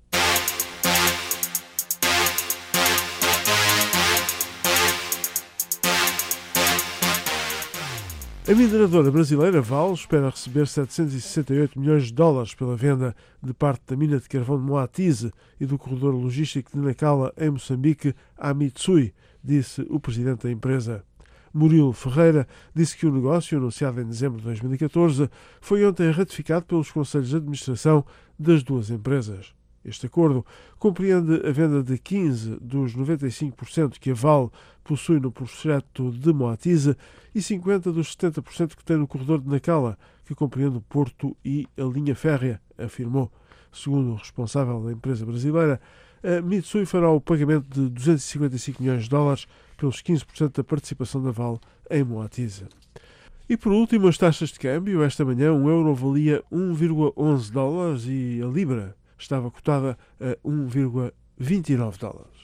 A mineradora brasileira Vale espera receber 768 milhões de dólares pela venda de parte da mina de carvão de Moatize e do corredor logístico de Nacala, em Moçambique, à Mitsui, disse o presidente da empresa. Murilo Ferreira disse que o negócio, anunciado em dezembro de 2014, foi ontem ratificado pelos conselhos de administração das duas empresas. Este acordo compreende a venda de 15 dos 95% que a Vale possui no projeto de Moatize e 50 dos 70% que tem no corredor de Nacala, que compreende o porto e a linha férrea, afirmou. Segundo o responsável da empresa brasileira, a Mitsui fará o pagamento de 255 milhões de dólares pelos 15% da participação da Vale em Moatize. E por último, as taxas de câmbio. Esta manhã, um euro valia 1,11 dólares e a libra estava cotada a 1,29 dólares.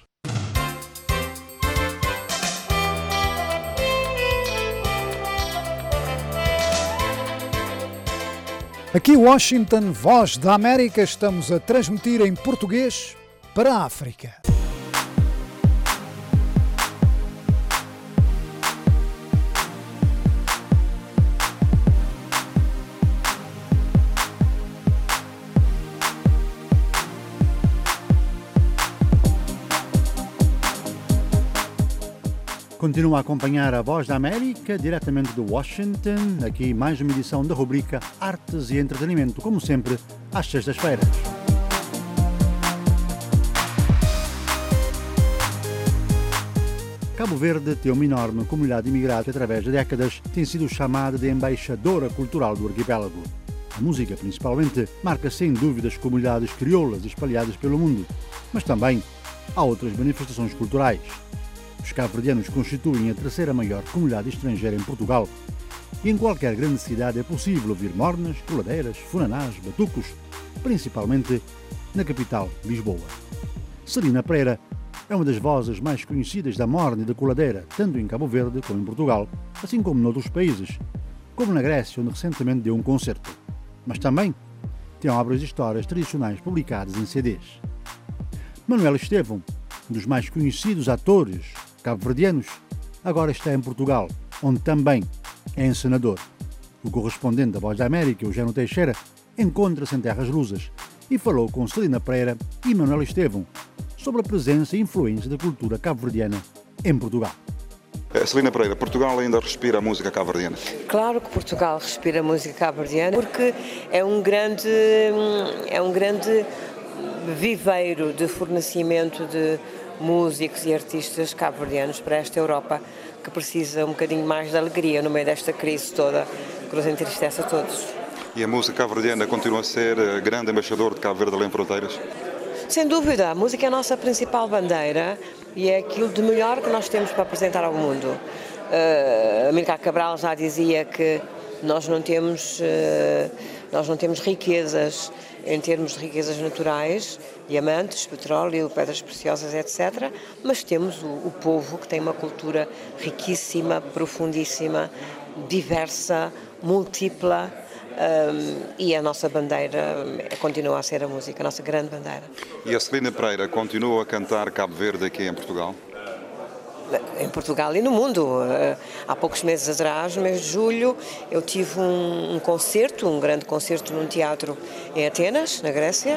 Aqui Washington, Voz da América, estamos a transmitir em português para a África. Continua a acompanhar a Voz da América, diretamente de Washington. Aqui mais uma edição da rubrica Artes e Entretenimento, como sempre, às sextas-feiras. Cabo Verde tem uma enorme comunidade imigrada que, através de décadas, tem sido chamada de embaixadora cultural do arquipélago. A música, principalmente, marca sem dúvidas comunidades crioulas espalhadas pelo mundo, mas também há outras manifestações culturais. Os cabo-verdianos constituem a terceira maior comunidade estrangeira em Portugal e em qualquer grande cidade é possível ouvir mornas, coladeiras, funanás, batucos, principalmente na capital, Lisboa. Celina Pereira é uma das vozes mais conhecidas da morna e da coladeira, tanto em Cabo Verde como em Portugal, assim como noutros países, como na Grécia, onde recentemente deu um concerto. Mas também tem obras de histórias tradicionais publicadas em CDs. Manuel Estevão, um dos mais conhecidos atores cabo-verdianos, agora está em Portugal, onde também é encenador. O correspondente da Voz da América, Eugênio Teixeira, encontra-se em terras lusas e falou com Celina Pereira e Manuel Estevão sobre a presença e influência da cultura cabo-verdiana em Portugal. Celina Pereira, Portugal ainda respira a música cabo-verdiana? Claro que Portugal respira a música cabo-verdiana porque é um grande viveiro de fornecimento de músicos e artistas cabo-verdianos para esta Europa que precisa um bocadinho mais de alegria no meio desta crise toda que nos entristece a todos. E a música cabo-verdiana continua a ser grande embaixador de Cabo Verde além fronteiras? Sem dúvida, a música é a nossa principal bandeira e é aquilo de melhor que nós temos para apresentar ao mundo. Amílcar Cabral já dizia que nós não temos riquezas em termos de riquezas naturais, diamantes, petróleo, pedras preciosas, etc. Mas temos o povo que tem uma cultura riquíssima, profundíssima, diversa, múltipla. E a nossa bandeira continua a ser a música, a nossa grande bandeira. E a Celina Pereira continua a cantar Cabo Verde aqui em Portugal? Em Portugal e no mundo. Há poucos meses atrás, no mês de julho, eu tive um concerto, um grande concerto num teatro em Atenas, na Grécia,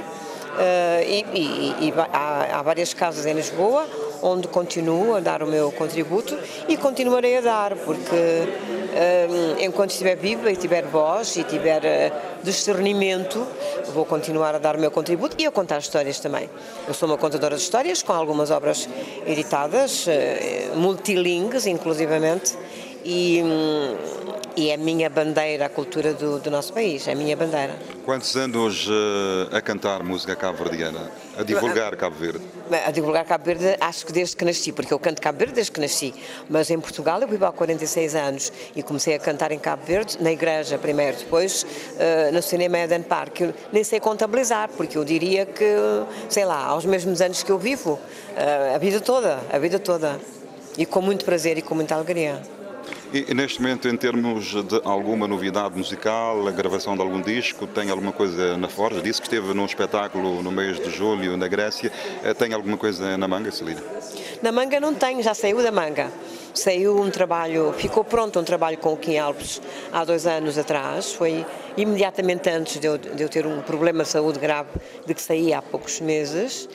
e há várias casas em Lisboa onde continuo a dar o meu contributo e continuarei a dar, porque enquanto estiver viva e tiver voz e tiver discernimento, vou continuar a dar o meu contributo e a contar histórias também. Eu sou uma contadora de histórias com algumas obras editadas, multilingues inclusivamente, e é a minha bandeira, a cultura do nosso país, é a minha bandeira. Quantos anos a cantar música cabo-verdiana, a divulgar Cabo Verde? A divulgar Cabo Verde acho que desde que nasci, porque eu canto Cabo Verde desde que nasci, mas em Portugal eu vivo há 46 anos e comecei a cantar em Cabo Verde, na igreja primeiro, depois no cinema Eden Park. Eu nem sei contabilizar, porque eu diria que, sei lá, aos mesmos anos que eu vivo, a vida toda, e com muito prazer e com muita alegria. E neste momento, em termos de alguma novidade musical, a gravação de algum disco, tem alguma coisa na forja? Disse que esteve num espetáculo no mês de julho na Grécia. Tem alguma coisa na manga, Celina? Na manga não tenho, já saiu da manga. Saiu um trabalho, ficou pronto um trabalho com o Kim Alves há 2 anos atrás. Foi imediatamente antes de eu ter um problema de saúde grave de que saí há poucos meses.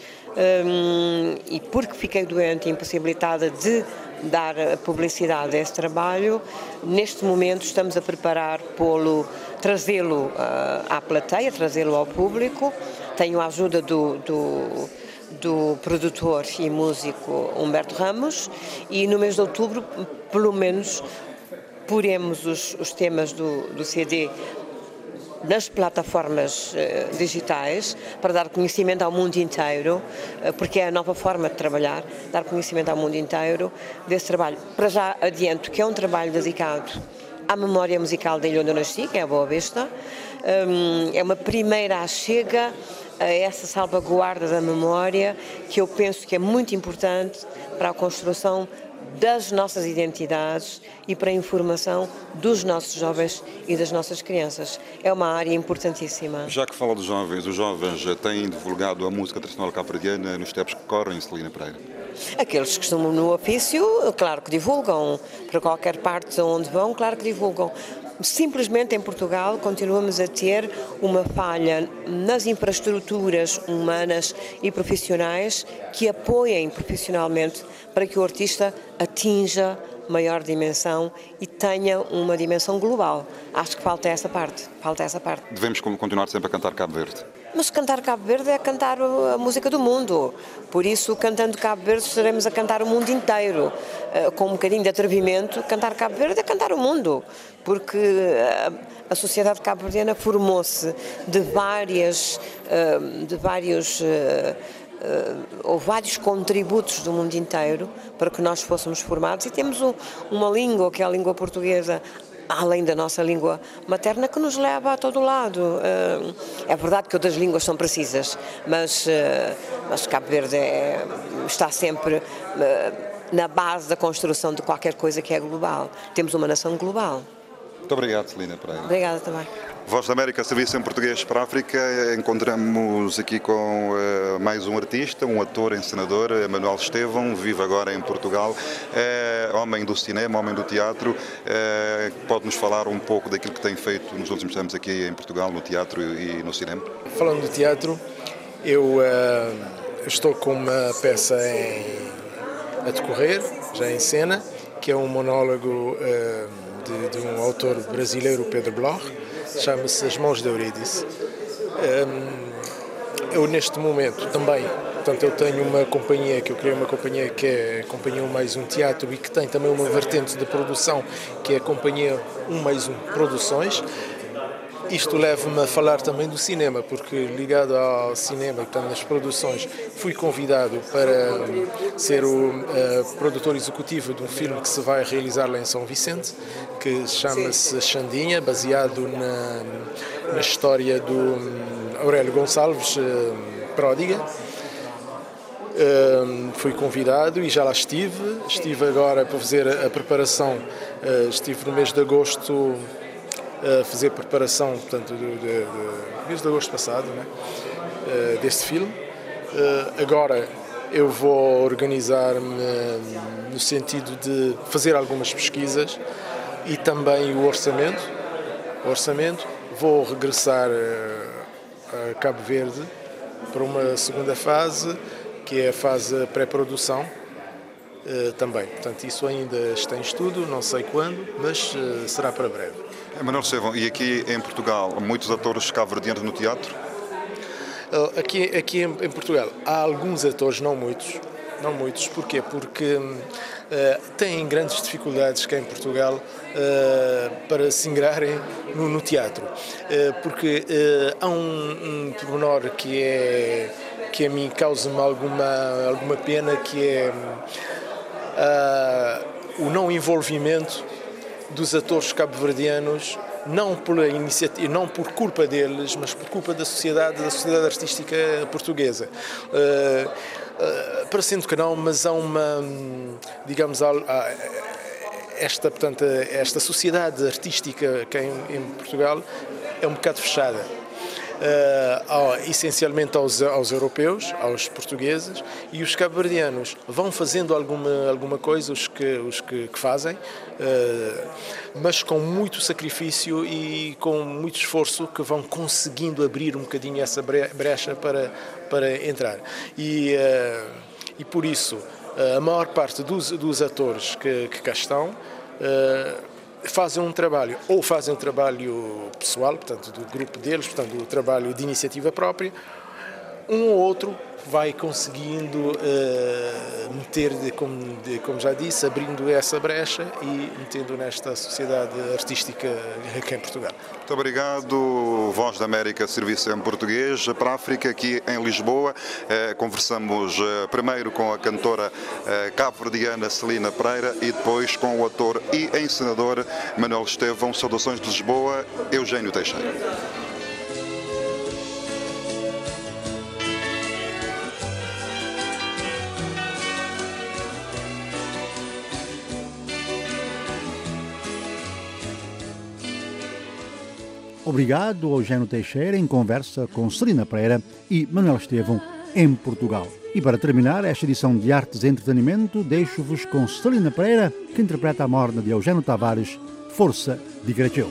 E porque fiquei doente e impossibilitada de dar publicidade a esse trabalho, neste momento estamos a preparar trazê-lo à plateia, trazê-lo ao público. Tenho a ajuda do produtor e músico Humberto Ramos e no mês de outubro, pelo menos, poremos os temas do CD nas plataformas digitais para dar conhecimento ao mundo inteiro, porque é a nova forma de trabalhar, dar conhecimento ao mundo inteiro desse trabalho. Para já adianto que é um trabalho dedicado à memória musical da ilha onde eu nasci, que é a Boa Vista. É uma primeira chega a essa salvaguarda da memória que eu penso que é muito importante para a construção das nossas identidades e para a informação dos nossos jovens e das nossas crianças. É uma área importantíssima. Já que fala dos jovens, os jovens têm divulgado a música tradicional cabo-verdiana nos tempos que correm, Celina Pereira? Aqueles que estão no ofício, claro que divulgam. Para qualquer parte onde vão, claro que divulgam. Simplesmente em Portugal continuamos a ter uma falha nas infraestruturas humanas e profissionais que apoiem profissionalmente para que o artista atinja maior dimensão e tenha uma dimensão global. Acho que falta essa parte. Devemos continuar sempre a cantar Cabo Verde. Mas cantar Cabo Verde é cantar a música do mundo. Por isso, cantando Cabo Verde, estaremos a cantar o mundo inteiro. Com um bocadinho de atrevimento, cantar Cabo Verde é cantar o mundo. Porque a sociedade cabo-verdiana formou-se de vários contributos do mundo inteiro para que nós fôssemos formados e temos uma língua, que é a língua portuguesa, além da nossa língua materna, que nos leva a todo lado. É verdade que outras línguas são precisas, mas Cabo Verde está sempre na base da construção de qualquer coisa que é global. Temos uma nação global. Muito obrigado, Celina Pereira. Obrigada também. Voz da América, Serviço em Português para a África. Encontramos aqui com mais um artista, um ator, encenador, Manuel Estevão, vive agora em Portugal, homem do cinema, homem do teatro. Pode-nos falar um pouco daquilo que tem feito nos últimos tempos aqui em Portugal, no teatro e no cinema? Falando do teatro, eu estou com uma peça a decorrer, já em cena, que é um monólogo de um autor brasileiro, Pedro Bloch, chama-se As Mãos de Eurídice. Eu neste momento também, portanto, eu tenho uma companhia, que eu criei uma companhia que é a Companhia 1 mais 1 Teatro e que tem também uma vertente de produção que é a Companhia 1 mais 1 Produções. Isto leva-me a falar também do cinema, porque ligado ao cinema, portanto, nas produções, fui convidado para ser o produtor executivo de um filme que se vai realizar lá em São Vicente, que chama-se Xandinha, baseado na história do Aurélio Gonçalves, Pródiga. Fui convidado e já lá estive agora para fazer a preparação, estive no mês de agosto a fazer preparação, portanto, mês de agosto passado, né, deste filme. Agora eu vou organizar-me no sentido de fazer algumas pesquisas e também o orçamento. Vou regressar a Cabo Verde para uma segunda fase, que é a fase pré-produção também. Portanto, isso ainda está em estudo, não sei quando, mas será para breve. Manuel Estevão, e aqui em Portugal, muitos atores cabo-verdianos no teatro? Aqui em Portugal há alguns atores, não muitos. Porquê? Porque têm grandes dificuldades cá em Portugal para se ingrarem no teatro. Porque há um pormenor que a mim causa-me alguma pena, que é o não envolvimento dos atores cabo-verdianos, não pela iniciativa, não por culpa deles, mas por culpa da sociedade artística portuguesa. Parecendo que não, mas há uma, digamos, esta sociedade artística que em Portugal é um bocado fechada. Essencialmente aos europeus, aos portugueses, e os cabo-verdianos vão fazendo alguma coisa, os que fazem, mas com muito sacrifício e com muito esforço, que vão conseguindo abrir um bocadinho essa brecha para entrar. E por isso, a maior parte dos atores que cá estão fazem um trabalho pessoal, portanto, do grupo deles, portanto, do trabalho de iniciativa própria. Um ou outro vai conseguindo meter, como já disse, abrindo essa brecha e metendo nesta sociedade artística aqui em Portugal. Muito obrigado. Voz da América, Serviço em Português para a África, aqui em Lisboa. Conversamos primeiro com a cantora cabo-verdiana Celina Pereira e depois com o ator e encenador Manuel Estevão. Saudações de Lisboa, Eugênio Teixeira. Obrigado ao Eugênio Teixeira, em conversa com Celina Pereira e Manuel Estevão, em Portugal. E para terminar esta edição de Artes e Entretenimento, deixo-vos com Celina Pereira, que interpreta a morna de Eugênio Tavares, Força de Gratidão.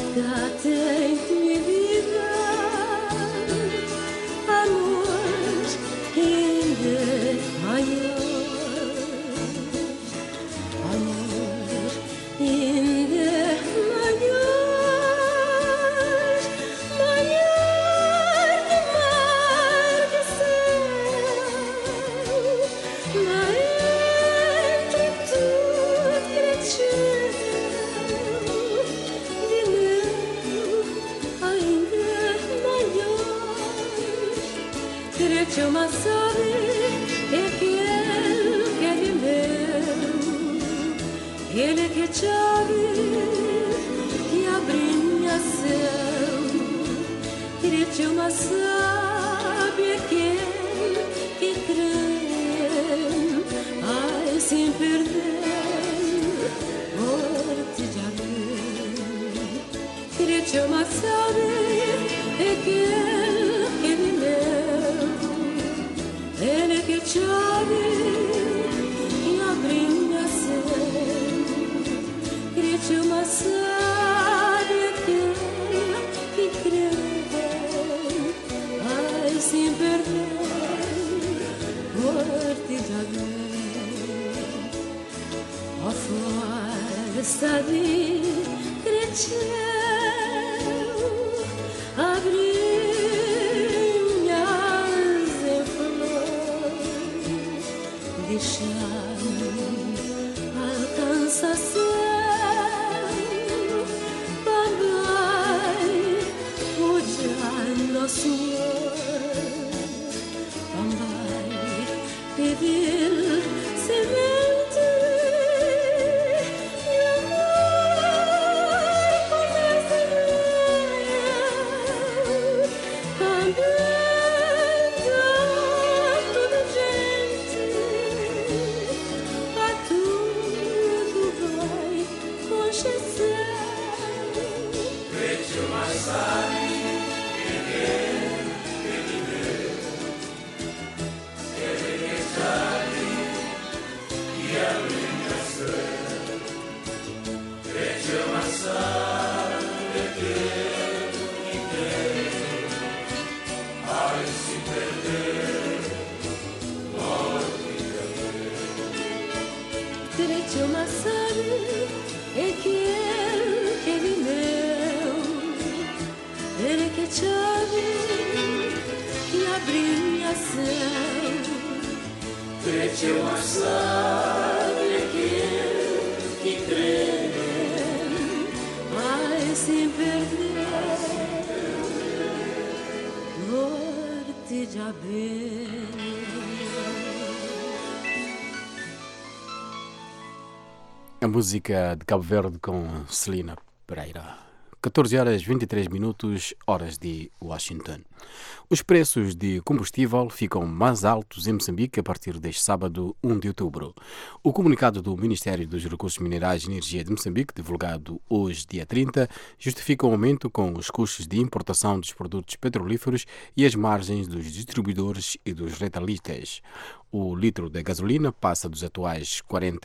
A música de Cabo Verde com Celina Pereira. 14 horas 23 minutos, horas de Washington. Os preços de combustível ficam mais altos em Moçambique a partir deste sábado, 1 de outubro. O comunicado do Ministério dos Recursos Minerais e Energia de Moçambique, divulgado hoje, dia 30, justifica o aumento com os custos de importação dos produtos petrolíferos e as margens dos distribuidores e dos retailistas. O litro de gasolina passa dos atuais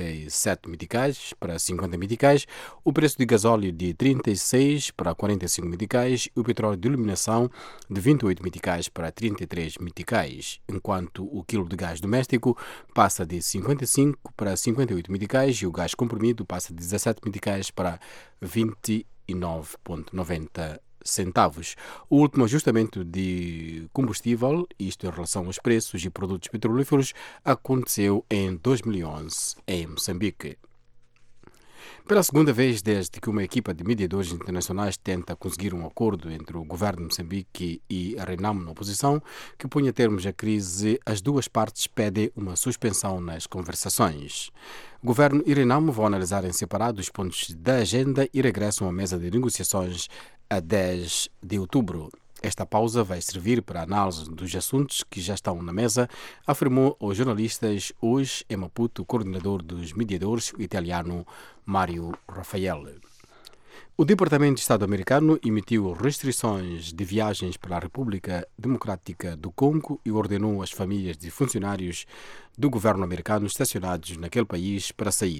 47 meticais para 50 meticais, o preço de gasóleo de 36 para 45 meticais e o petróleo de iluminação de 28 meticais para 33 meticais, enquanto o quilo de gás doméstico passa de 55 para 58 meticais e o gás comprimido passa de 17 meticais para 29,90 centavos. O último ajustamento de combustível, isto em relação aos preços e produtos petrolíferos, aconteceu em 2011 em Moçambique. Pela segunda vez desde que uma equipa de mediadores internacionais tenta conseguir um acordo entre o governo de Moçambique e a Renamo na oposição, que punha termos à crise, as duas partes pedem uma suspensão nas conversações. O governo e Renamo vão analisar em separado os pontos da agenda e regressam à mesa de negociações a 10 de outubro. Esta pausa vai servir para a análise dos assuntos que já estão na mesa, afirmou aos jornalistas hoje em Maputo o coordenador dos mediadores, o italiano Mário Rafael. O Departamento de Estado americano emitiu restrições de viagens para a República Democrática do Congo e ordenou às famílias de funcionários do governo americano estacionados naquele país para sair.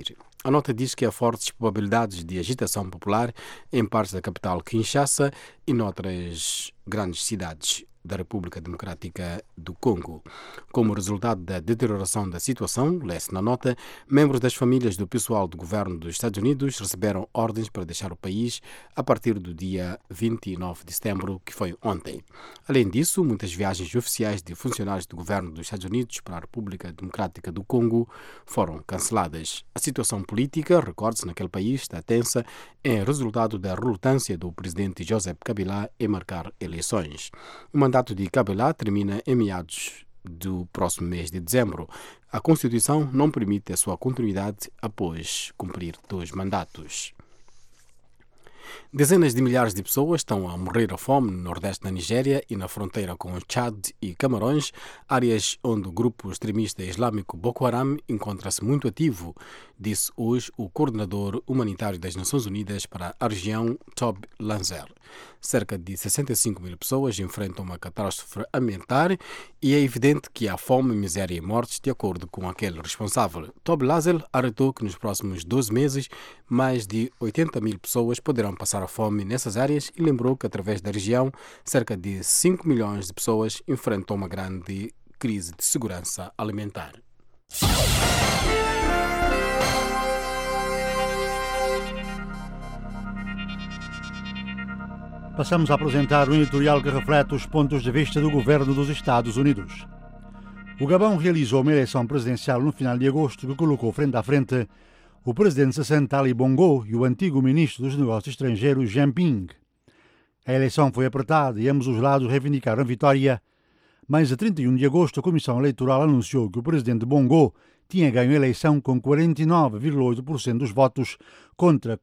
A nota diz que há fortes probabilidades de agitação popular em partes da capital Kinshasa e noutras grandes cidades da República Democrática do Congo. Como resultado da deterioração da situação, lê-se na nota, membros das famílias do pessoal do governo dos Estados Unidos receberam ordens para deixar o país a partir do dia 29 de setembro, que foi ontem. Além disso, muitas viagens oficiais de funcionários do governo dos Estados Unidos para a República Democrática do Congo foram canceladas. A situação política, recorde-se, naquele país está tensa, é resultado da relutância do presidente Joseph Kabila em marcar eleições. O mandato de Kabila termina em meados do próximo mês de dezembro. A Constituição não permite a sua continuidade após cumprir 2 mandatos. Dezenas de milhares de pessoas estão a morrer à fome no nordeste da Nigéria e na fronteira com Chad e Camarões, áreas onde o grupo extremista islâmico Boko Haram encontra-se muito ativo, disse hoje o coordenador humanitário das Nações Unidas para a região, Tob Lanzer. Cerca de 65 mil pessoas enfrentam uma catástrofe alimentar e é evidente que há fome, miséria e mortes, de acordo com aquele responsável. Tob Lanzer alertou que nos próximos 12 meses mais de 80 mil pessoas poderão passar a fome nessas áreas e lembrou que, através da região, cerca de 5 milhões de pessoas enfrentam uma grande crise de segurança alimentar. Passamos a apresentar um editorial que reflete os pontos de vista do governo dos Estados Unidos. O Gabão realizou uma eleição presidencial no final de agosto que colocou frente a frente o presidente cessante Ali Bongo e o antigo ministro dos Negócios Estrangeiros Jean Ping. A eleição foi apertada e ambos os lados reivindicaram a vitória, mas a 31 de agosto a Comissão Eleitoral anunciou que o presidente Bongo tinha ganho a eleição com 49,8% dos votos contra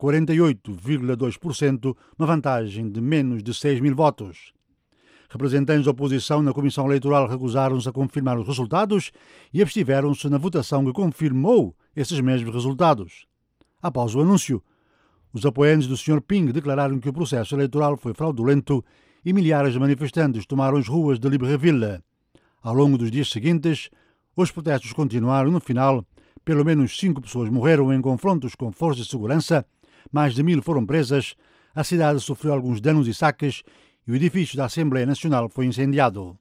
48,2%, uma vantagem de menos de 6 mil votos. Representantes da oposição na Comissão Eleitoral recusaram-se a confirmar os resultados e abstiveram-se na votação que confirmou esses mesmos resultados. Após o anúncio, os apoiantes do Sr. Ping declararam que o processo eleitoral foi fraudulento e milhares de manifestantes tomaram as ruas de Libreville. Ao longo dos dias seguintes, os protestos continuaram e, no final, pelo menos 5 pessoas morreram em confrontos com forças de segurança, mais de 1.000 foram presas, a cidade sofreu alguns danos e saques e o edifício da Assembleia Nacional foi incendiado.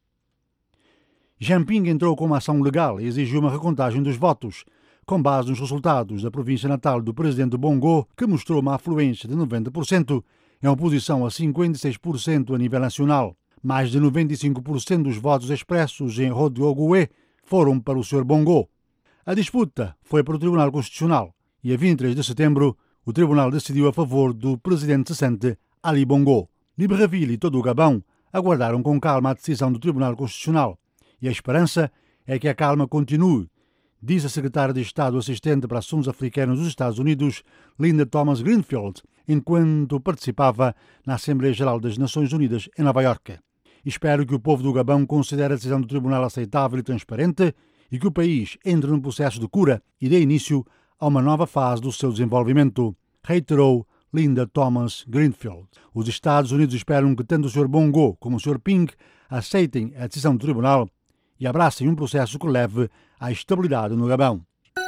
Jean Ping entrou com uma ação legal e exigiu uma recontagem dos votos, com base nos resultados da província natal do presidente Bongo, que mostrou uma afluência de 90%, em oposição a 56% a nível nacional. Mais de 95% dos votos expressos em Rodiogoé foram para o Sr. Bongo. A disputa foi para o Tribunal Constitucional e, a 23 de setembro, o Tribunal decidiu a favor do presidente cessante Ali Bongo. Libreville e todo o Gabão aguardaram com calma a decisão do Tribunal Constitucional e a esperança é que a calma continue, diz a secretária de Estado assistente para assuntos africanos dos Estados Unidos, Linda Thomas Greenfield, enquanto participava na Assembleia Geral das Nações Unidas em Nova Iorque. Espero que o povo do Gabão considere a decisão do Tribunal aceitável e transparente e que o país entre num processo de cura e dê início a uma nova fase do seu desenvolvimento, reiterou Linda Thomas Greenfield. Os Estados Unidos esperam que tanto o Sr. Bongo como o Sr. Ping aceitem a decisão do Tribunal e abracem um processo que leve à estabilidade no Gabão.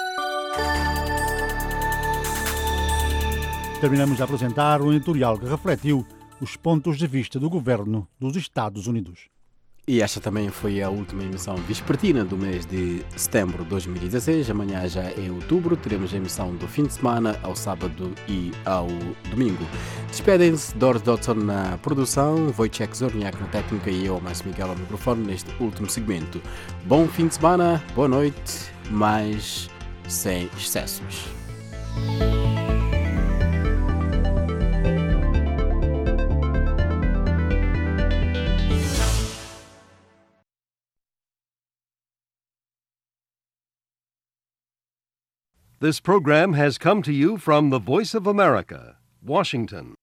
Terminamos de apresentar um editorial que refletiu os pontos de vista do governo dos Estados Unidos. E esta também foi a última emissão vespertina do mês de setembro de 2016. Amanhã já é outubro, teremos a emissão do fim de semana ao sábado e ao domingo. Despedem-se Doris Dodson na produção, Wojciech Zorniak na técnica e eu, Márcio Miguel, ao microfone neste último segmento. Bom fim de semana, boa noite, mas sem excessos. This program has come to you from the Voice of America, Washington.